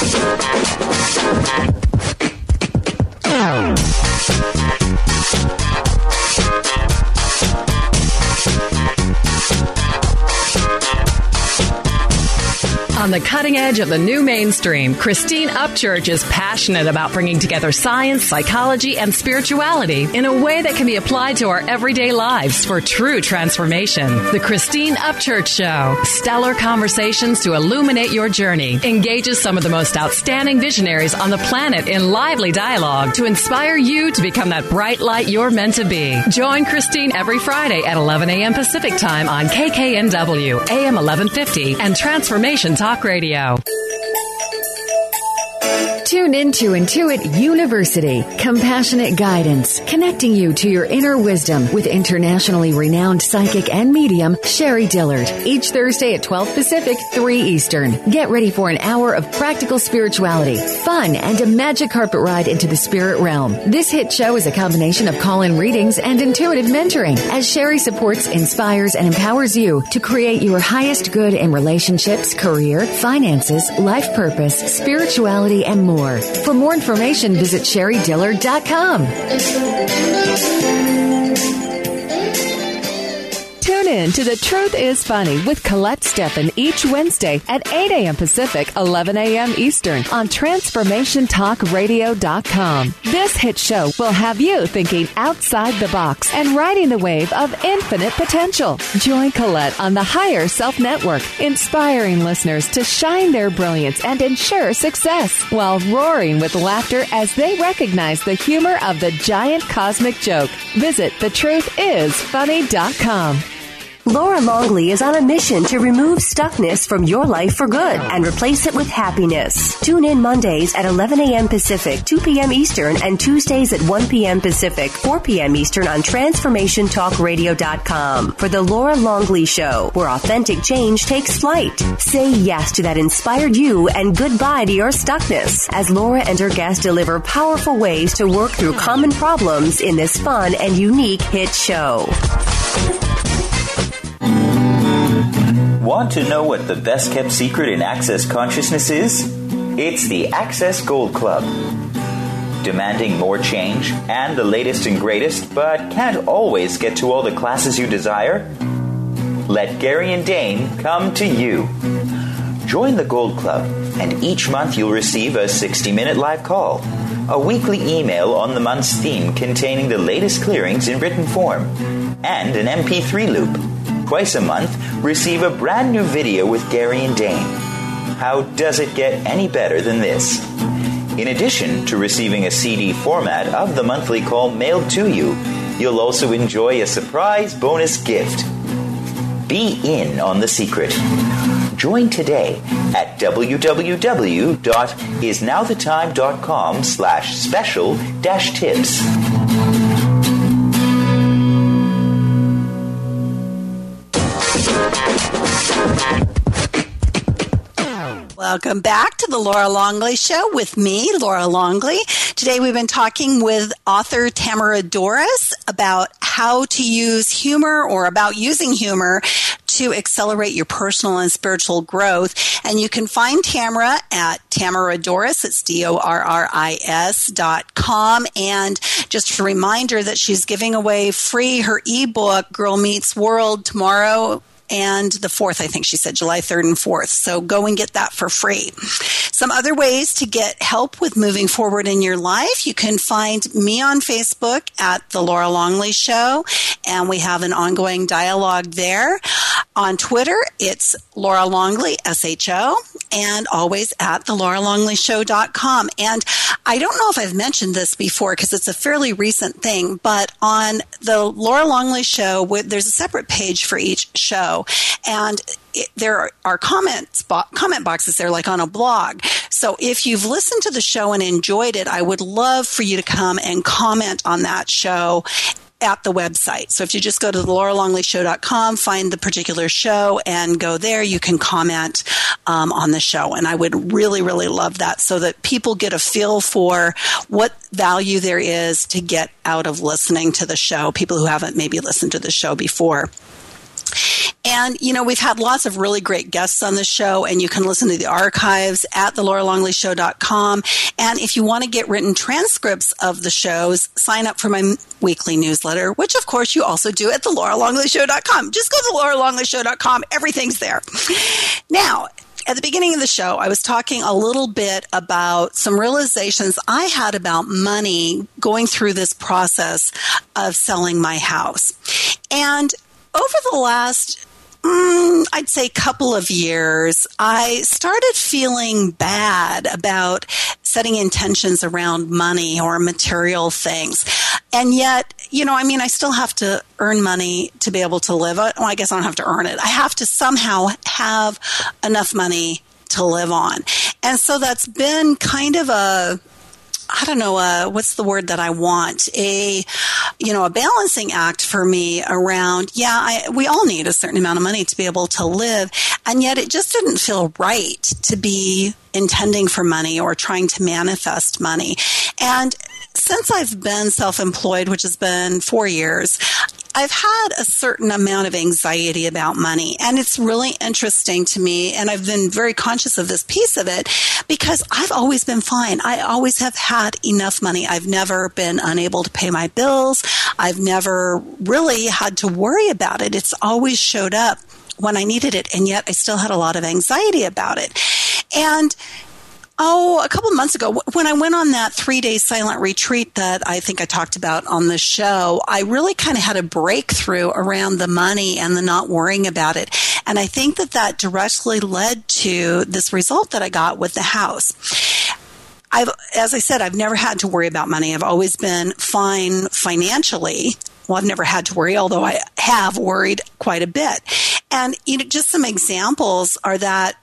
On the cutting edge of the new mainstream, Christine Upchurch is passionate about bringing together science, psychology, and spirituality in a way that can be applied to our everyday lives for true transformation. The Christine Upchurch Show, stellar conversations to illuminate your journey, engages some of the most outstanding visionaries on the planet in lively dialogue to inspire you to become that bright light you're meant to be. Join Christine every Friday at 11 a.m. Pacific Time on KKNW, AM 1150, and Transformation Talk Radio.
Tune into Intuit University, compassionate guidance, connecting you to your inner wisdom with internationally renowned psychic and medium Sherry Dillard. Each Thursday at 12 Pacific, 3 Eastern. Get ready for an hour of practical spirituality, fun, and a magic carpet ride into the spirit realm. This hit show is a combination of call-in readings and intuitive mentoring, as Sherry supports, inspires, and empowers you to create your highest good in relationships, career, finances, life purpose, spirituality, and more. For more information, visit SherryDillard.com.
Tune in to The Truth is Funny with Colette Steffen each Wednesday at 8 a.m. Pacific, 11 a.m. Eastern on TransformationTalkRadio.com. This hit show will have you thinking outside the box and riding the wave of infinite potential. Join Colette on the Higher Self Network, inspiring listeners to shine their brilliance and ensure success while roaring with laughter as they recognize the humor of the giant cosmic joke. Visit TheTruthIsFunny.com.
Laura Longley is on a mission to remove stuckness from your life for good and replace it with happiness. Tune in Mondays at 11 a.m. Pacific, 2 p.m. Eastern, and Tuesdays at 1 p.m. Pacific, 4 p.m. Eastern on TransformationTalkRadio.com for The Laura Longley Show, where authentic change takes flight. Say yes to that inspired you and goodbye to your stuckness as Laura and her guests deliver powerful ways to work through common problems in this fun and unique hit show.
Want to know what the best-kept secret in Access Consciousness is? It's the Access Gold Club. Demanding more change and the latest and greatest, but can't always get to all the classes you desire? Let Gary and Dane come to you. Join the Gold Club, and each month you'll receive a 60-minute live call, a weekly email on the month's theme containing the latest clearings in written form, and an MP3 loop. Twice a month, receive a brand new video with Gary and Dane. How does it get any better than this? In addition to receiving a CD format of the monthly call mailed to you, you'll also enjoy a surprise bonus gift. Be in on the secret. Join today at www.isnowthetime.com/special-tips.
Welcome back to the Laura Longley Show with me, Laura Longley. Today we've been talking with author Tamara Dorris about how to use humor, or about using humor to accelerate your personal and spiritual growth. And you can find Tamara at Tamara Dorris. It's DORRIS.com. And just a reminder that she's giving away free her ebook, Girl Meets World, tomorrow and the 4th, I think she said, July 3rd and 4th. So go and get that for free. Some other ways to get help with moving forward in your life. You can find me on Facebook at The Laura Longley Show, and we have an ongoing dialogue there. On Twitter, it's Laura Longley, SHO, and always at thelauralongleyshow.com. And I don't know if I've mentioned this before because it's a fairly recent thing, but on the Laura Longley Show, there's a separate page for each show. And there are comment boxes there, like on a blog. So if you've listened to the show and enjoyed it, I would love for you to come and comment on that show at the website. So if you just go to thelauralongleyshow.com, find the particular show and go there, you can comment on the show. And I would really, really love that, so that people get a feel for what value there is to get out of listening to the show, people who haven't maybe listened to the show before. And, you know, we've had lots of really great guests on the show, and you can listen to the archives at thelauralongleyshow.com. And if you want to get written transcripts of the shows, sign up for my weekly newsletter, which, of course, you also do at thelauralongleyshow.com. Just go to thelauralongleyshow.com. Everything's there. Now, at the beginning of the show, I was talking a little bit about some realizations I had about money going through this process of selling my house. And over the last, I'd say, couple of years, I started feeling bad about setting intentions around money or material things. And yet, you know, I mean, I still have to earn money to be able to live. Well, I guess I don't have to earn it. I have to somehow have enough money to live on. And so that's been kind of I don't know, what's the word that I want? A balancing act for me around, we all need a certain amount of money to be able to live. And yet it just didn't feel right to be intending for money or trying to manifest money. And since I've been self-employed, which has been 4 years, I've had a certain amount of anxiety about money, and it's really interesting to me, and I've been very conscious of this piece of it because I've always been fine. I always have had enough money. I've never been unable to pay my bills. I've never really had to worry about it. It's always showed up when I needed it, and yet I still had a lot of anxiety about it. And a couple of months ago, when I went on that 3-day silent retreat that I think I talked about on the show, I really kind of had a breakthrough around the money and the not worrying about it. And I think that directly led to this result that I got with the house. As I said, I've never had to worry about money. I've always been fine financially. Well, I've never had to worry, although I have worried quite a bit. And just some examples are that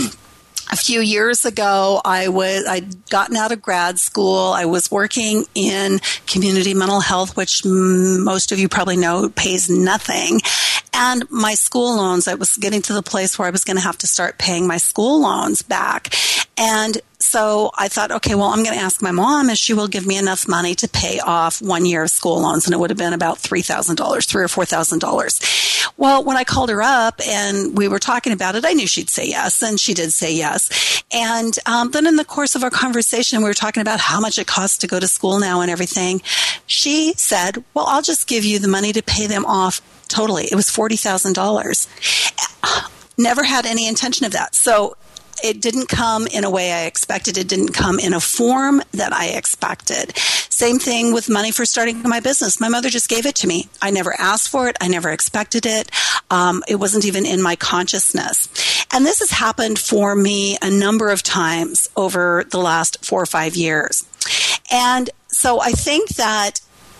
a few years ago, I'd gotten out of grad school. I was working in community mental health, which most of you probably know pays nothing. And my school loans, I was getting to the place where I was going to have to start paying my school loans back. And so I thought, okay, well, I'm going to ask my mom if she will give me enough money to pay off 1 year of school loans. And it would have been about $3,000, $3,000 or $4,000. Well, when I called her up and we were talking about it, I knew she'd say yes, and she did say yes. And then in the course of our conversation, we were talking about how much it costs to go to school now and everything. She said, well, I'll just give you the money to pay them off totally. It was $40,000. Never had any intention of that. So it didn't come in a way I expected. It didn't come in a form that I expected. Same thing with money for starting my business. My mother just gave it to me. I never asked for it. I never expected it. It wasn't even in my consciousness. And this has happened for me a number of times over the last 4 or 5 years. And so I think that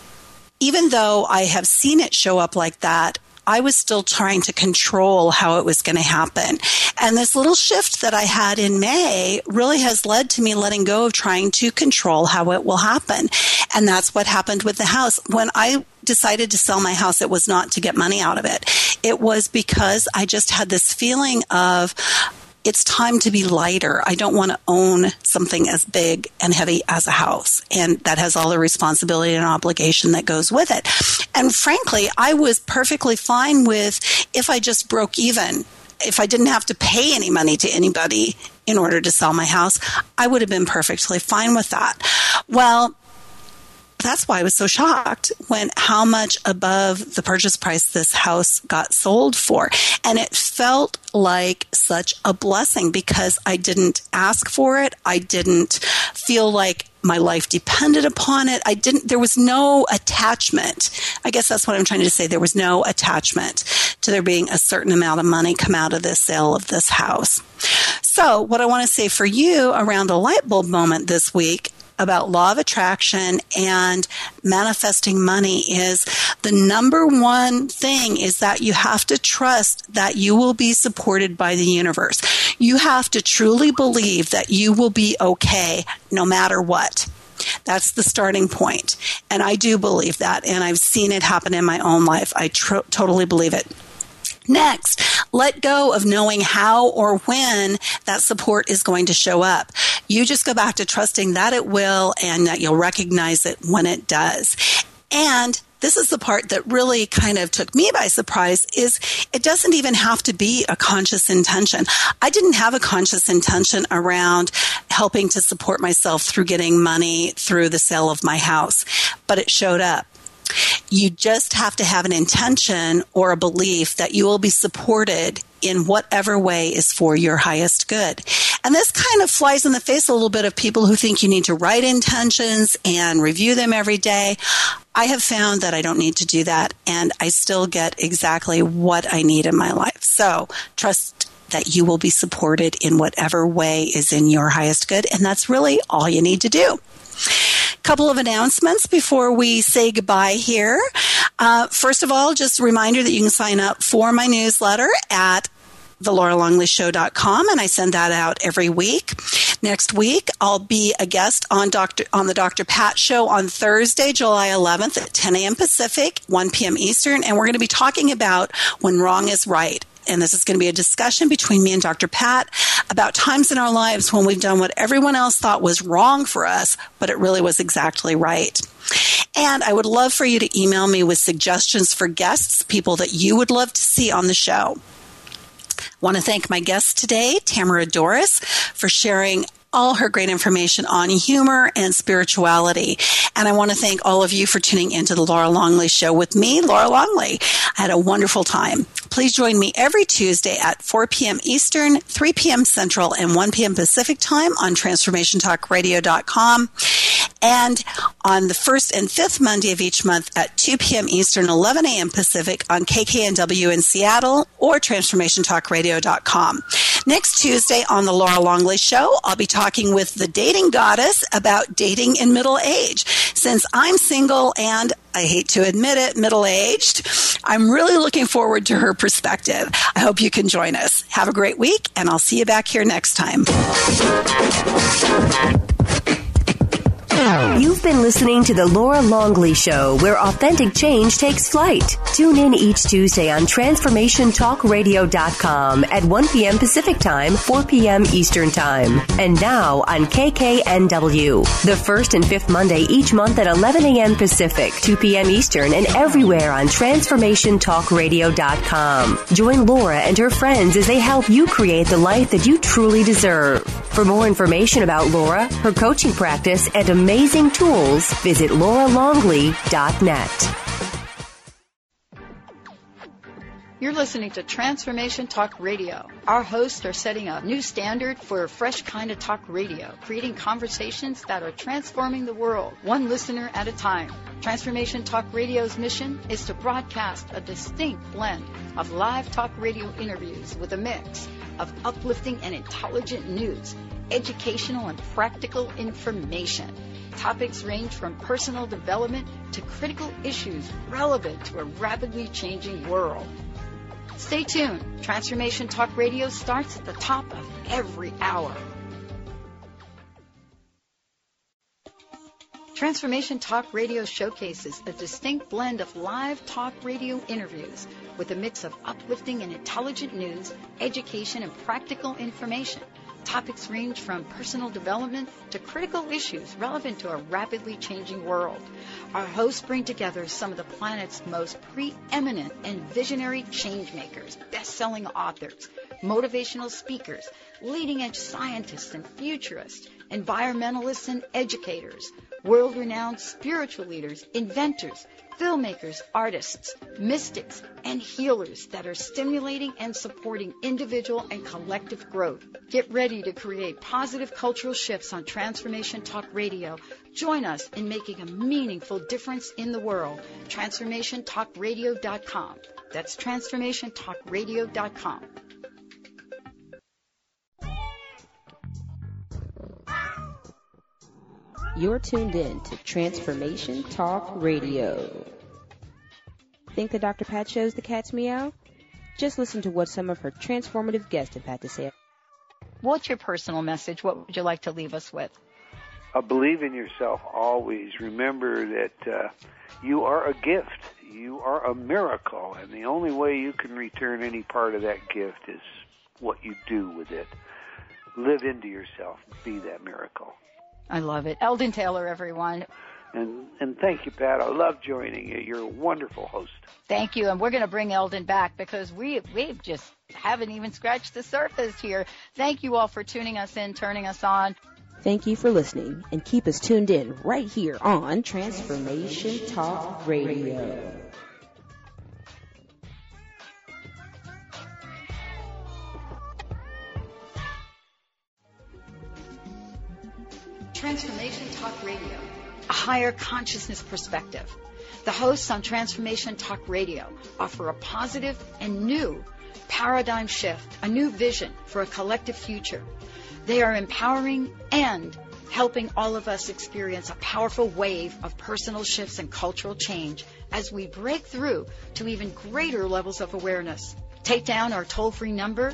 even though I have seen it show up like that, I was still trying to control how it was going to happen. And this little shift that I had in May really has led to me letting go of trying to control how it will happen. And that's what happened with the house. When I decided to sell my house, it was not to get money out of it. It was because I just had this feeling of, it's time to be lighter. I don't want to own something as big and heavy as a house. And that has all the responsibility and obligation that goes with it. And frankly, I was perfectly fine with if I just broke even, if I didn't have to pay any money to anybody in order to sell my house, I would have been perfectly fine with that. Well, that's why I was so shocked when how much above the purchase price this house got sold for. And it felt like such a blessing because I didn't ask for it. I didn't feel like my life depended upon it. There was no attachment. I guess that's what I'm trying to say. There was no attachment to there being a certain amount of money come out of the sale of this house. So what I want to say for you around a light bulb moment this week about law of attraction and manifesting money is the number one thing is that you have to trust that you will be supported by the universe. You have to truly believe that you will be okay no matter what. That's the starting point. And I do believe that, and I've seen it happen in my own life. I totally believe it. Next, let go of knowing how or when that support is going to show up. You just go back to trusting that it will and that you'll recognize it when it does. And this is the part that really kind of took me by surprise is it doesn't even have to be a conscious intention. I didn't have a conscious intention around helping to support myself through getting money through the sale of my house, but it showed up. You just have to have an intention or a belief that you will be supported in whatever way is for your highest good. And this kind of flies in the face a little bit of people who think you need to write intentions and review them every day. I have found that I don't need to do that, and I still get exactly what I need in my life. So trust that you will be supported in whatever way is in your highest good, and that's really all you need to do. Couple of announcements before we say goodbye here. First of all, just a reminder that you can sign up for my newsletter at thelauralongleyshow.com, and I send that out every week. Next week, I'll be a guest on the Dr. Pat Show on Thursday, July 11th at 10 a.m. Pacific, 1 p.m. Eastern, and we're going to be talking about when wrong is right. And this is going to be a discussion between me and Dr. Pat about times in our lives when we've done what everyone else thought was wrong for us, but it really was exactly right. And I would love for you to email me with suggestions for guests, people that you would love to see on the show. I want to thank my guest today, Tamara Doris, for sharing all her great information on humor and spirituality. And I want to thank all of you for tuning into the Laura Longley Show with me, Laura Longley. I had a wonderful time. Please join me every Tuesday at 4 p.m. Eastern, 3 p.m. Central, and 1 p.m. Pacific time on TransformationTalkRadio.com. And on the first and fifth Monday of each month at 2 p.m. Eastern, 11 a.m. Pacific on KKNW in Seattle or TransformationTalkRadio.com. Next Tuesday on the Laura Longley Show, I'll be talking with the dating goddess about dating in middle age. Since I'm single and, I hate to admit it, middle-aged, I'm really looking forward to her perspective. I hope you can join us. Have a great week, and I'll see you back here next time.
You've been listening to The Laura Longley Show, where authentic change takes flight. Tune in each Tuesday on TransformationTalkRadio.com at 1 p.m. Pacific Time, 4 p.m. Eastern Time. And now on KKNW, the first and fifth Monday each month at 11 a.m. Pacific, 2 p.m. Eastern, and everywhere on TransformationTalkRadio.com. Join Laura and her friends as they help you create the life that you truly deserve. For more information about Laura, her coaching practice, and amazing tools, visit lauralongley.net.
You're listening to Transformation Talk Radio. Our hosts are setting a new standard for a fresh kind of talk radio, creating conversations that are transforming the world, one listener at a time. Transformation Talk Radio's mission is to broadcast a distinct blend of live talk radio interviews with a mix of uplifting and intelligent news, educational and practical information. Topics range from personal development to critical issues relevant to a rapidly changing world. Stay tuned. Transformation Talk Radio starts at the top of every hour. Transformation Talk Radio showcases a distinct blend of live talk radio interviews with a mix of uplifting and intelligent news, education, and practical information. Topics range from personal development to critical issues relevant to a rapidly changing world. Our hosts bring together some of the planet's most preeminent and visionary changemakers, best-selling authors, motivational speakers, leading-edge scientists and futurists, environmentalists and educators, world-renowned spiritual leaders, inventors, filmmakers, artists, mystics, and healers that are stimulating and supporting individual and collective growth. Get ready to create positive cultural shifts on Transformation Talk Radio. Join us in making a meaningful difference in the world. TransformationTalkRadio.com. That's TransformationTalkRadio.com.
You're tuned in to Transformation Talk Radio. Think the Dr. Pat Show's the cat's meow? Just listen to what some of her transformative guests have had to say.
What's your personal message? What would you like to leave us with?
Believe in yourself always. Remember that you are a gift. You are a miracle, and the only way you can return any part of that gift is what you do with it. Live into yourself. Be that miracle.
I love it. Eldon Taylor, everyone.
And thank you, Pat. I love joining you. You're a wonderful host.
Thank you. And we're going to bring Eldon back because we just haven't even scratched the surface here. Thank you all for tuning us in, turning us on.
Thank you for listening, and keep us tuned in right here on Transformation Talk Radio.
Transformation Talk Radio, a higher consciousness perspective. The hosts on Transformation Talk Radio offer a positive and new paradigm shift, a new vision for a collective future. They are empowering and helping all of us experience a powerful wave of personal shifts and cultural change as we break through to even greater levels of awareness. Take down our toll-free number,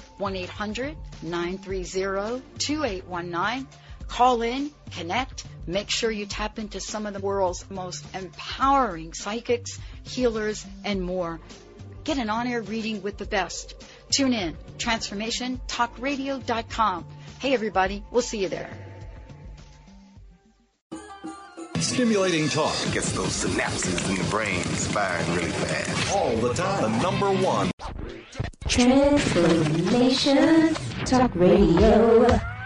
1-800-930-2819. Call in, connect, make sure you tap into some of the world's most empowering psychics, healers, and more. Get an on-air reading with the best. Tune in, TransformationTalkRadio.com. Hey, everybody, we'll see you there.
Stimulating talk.
It gets those synapses in the brain firing really fast.
All the time. The number one.
Transformation Talk Radio.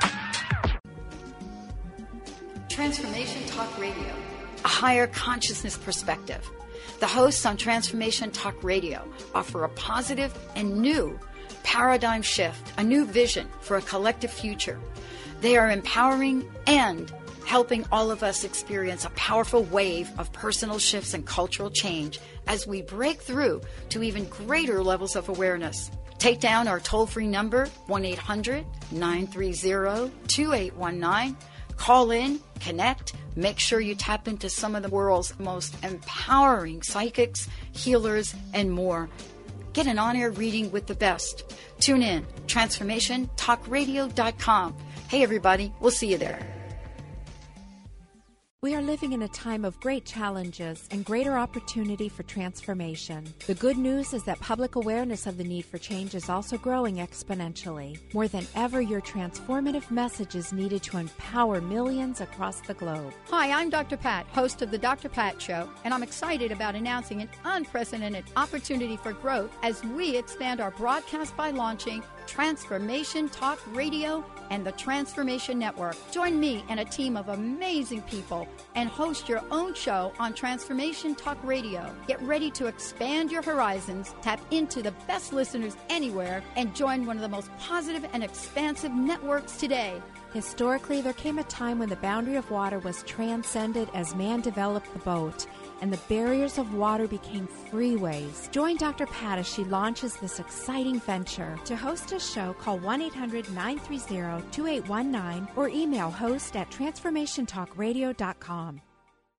Transformation Talk Radio, a higher consciousness perspective. The hosts on Transformation Talk Radio offer a positive and new paradigm shift, a new vision for a collective future. They are empowering and helping all of us experience a powerful wave of personal shifts and cultural change as we break through to even greater levels of awareness. Take down our toll-free number, 1-800-930-2819. Call in, connect, make sure you tap into some of the world's most empowering psychics, healers, and more. Get an on-air reading with the best. Tune in, TransformationTalkRadio.com. Hey, everybody, we'll see you there.
We are living in a time of great challenges and greater opportunity for transformation. The good news is that public awareness of the need for change is also growing exponentially. More than ever, your transformative message is needed to empower millions across the globe.
Hi, I'm Dr. Pat, host of The Dr. Pat Show, and I'm excited about announcing an unprecedented opportunity for growth as we expand our broadcast by launching Transformation Talk Radio and the Transformation Network. Join me and a team of amazing people and host your own show on Transformation Talk Radio. Get ready to expand your horizons, tap into the best listeners anywhere, and join one of the most positive and expansive networks today.
Historically, there came a time when the boundary of water was transcended as man developed the boat, and the barriers of water became freeways. Join Dr. Pat as she launches this exciting venture. To host a show, call 1-800-930-2819 or email host@transformationtalkradio.com.